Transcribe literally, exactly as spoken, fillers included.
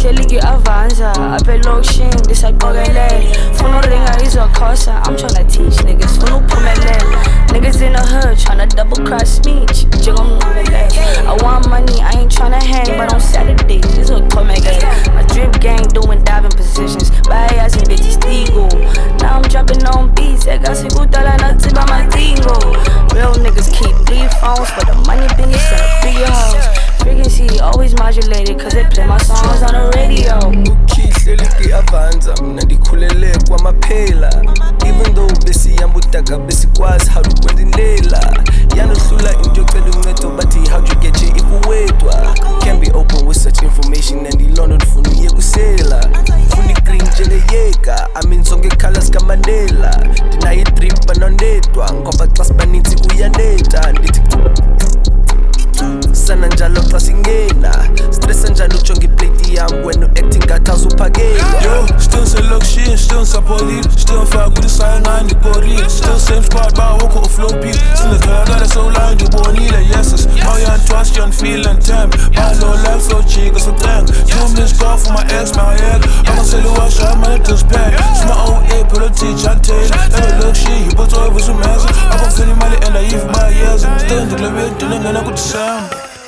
hleli ki-avanza apha elokishini ndisaqokelele funa uringa izokhosa I'm tryna teach niggas funa uphumelela niggas in the hood tryna double cross me njengomnqubelele I want money I ain't tryna hang but on Saturdays izoxhomekela my drip gang doing diving positions bayayazi ngibethi stigo now I'm jumping on beats ekasikudala natsiba madingo real niggas keep three phones for the money business and the bigger hoes frequency always modulated cause they play my songs on the radio ukhihleli ki-avanza mina ndikhulele kwamaphela even though besiyamba udaka besikwazi how to kwenza indlela yanohlula into yocela uncedo bathi how you get your ifuwedwa can't be open with such information and ilona ndifuna uye kusela funa igreen njengeyeka I mean zonke colors kaMandela ndinayo idrip banondedwa ngoba xa sibanintsi kuyaneta ndithi sana njalo xa singena stressa njalo ujonga iplate yam wena u-acting ngathi awuzuphakela yo still selokishini still ngisapolile still ngifaka kulisaya ngani ndikorile still same spot bawukho uflopile sinetholakala sewulayo ndibonile yeses mawuyantrust yanfeel and temp balo life sojika socenga two minutes go for my ex mawayeka amaseliwasha amanedospack sima oh eight politici atela evelokishini yipotovusa umeza abafuna imali and ayiva bayeza still ndikulebedini engena kudisemba